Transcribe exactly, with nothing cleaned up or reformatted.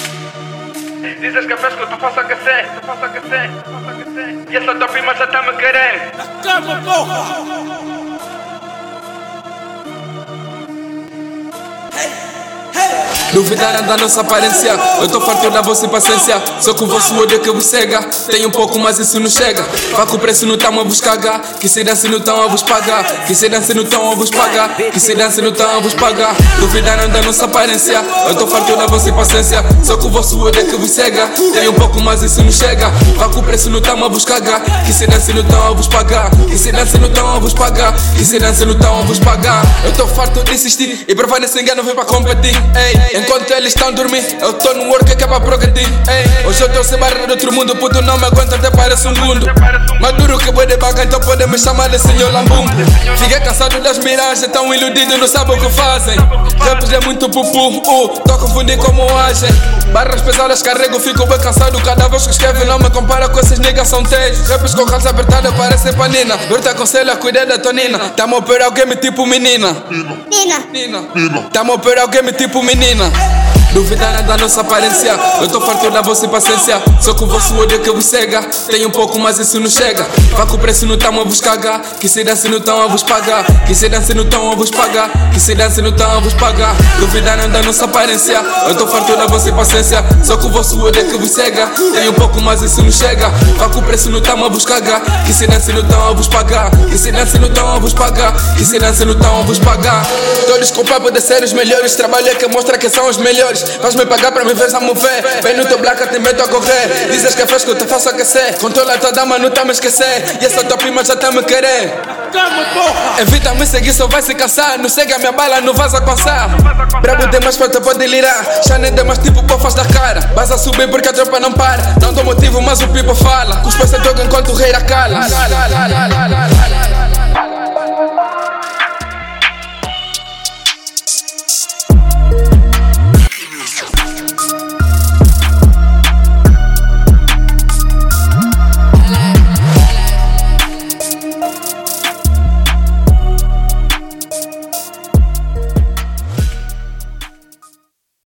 Dizes que fez que eu te faço aquecer, te faço aquecer, te faço aquecer. E essa tua prima já tá me querendo. Na cama, porra! Duvidaram da nossa aparência, eu tô farto da vossa impaciência. Só que o vosso ódio é que vos cega. Tem um pouco, mas isso não chega. Vá com o preço não tão a vos cagar. Que se dança não tão a vos pagar. Que se dança não tão a vos pagar. Que se dança não tão a vos pagar. Duvidaram da nossa aparência, eu tô farto da vossa impaciência. Só que o vosso ódio é que vos cega. Tem um pouco, mas isso não chega. Vá com o preço não tão a vos cagar. Que se dança não tão a vos pagar. Que se dança não tão a vos pagar. Que se dança não tão a vos pagar. Eu tô farto de insistir e provar nesse engano vem pra competir. Ei, enquanto eles estão a dormir, eu tô no work que é pra progredir. Ei, hoje eu tô sem barra de outro mundo, puto não me aguenta, até parece um mundo. Maduro que boi de baga, então podem me chamar de senhor Lambum. Fiquei cansado das miragens, tão iludido, não sabem o que fazem. Raps é muito pupu, uh, tô a confundir como agem. Barras pesadas carrego, fico bem cansado. Cada vez que escreve não me compara com esses niggas, são tejos. Raps com calça apertada, parecem panina. Eu te aconselho a cuidar da tonina. Tamo a operar o game tipo menina. Nina, Nina, tamo a operar o game tipo menina. Duvidaram da nossa aparência, eu tô farto da vossa impaciência. Só que o vosso ódio é que vos cega. Tem um pouco, mas isso não chega. Vá com o preço não tão a vos cagar. Que se dança não tão a vos pagar. Que se dança não tão a vos pagar. Que se dança não tão a vos pagar. Duvidaram da nossa aparência, eu tô farto da vossa impaciência. Só que o vosso ódio é que vos cega. Tem um pouco, mas isso não chega. Vá com o preço não tão a vos cagar. Que se dança não tão a vos pagar. Que se dança não tão a vos pagar. Que se dança não tão a vos pagar. Todos com papo de ser os melhores. Trabalho é que mostra que são os melhores. Faz-me pagar pra me ver a mover. Vem no teu black, te meto a correr. Dizes que é fresco, eu te faço aquecer. Controla a tua dama, não tá me esquecer. E essa tua prima já tá me querer. Cama, porra! Evita me seguir, só vai se cansar. Não segue a minha bala, não vais alcançar. Brabo demais pra te pode lirar. Já nem demais tipo pofas da cara. Vas a subir porque a tropa não para. Não dou motivo, mas o pipo fala. Com os pés em toque enquanto o rei a cala.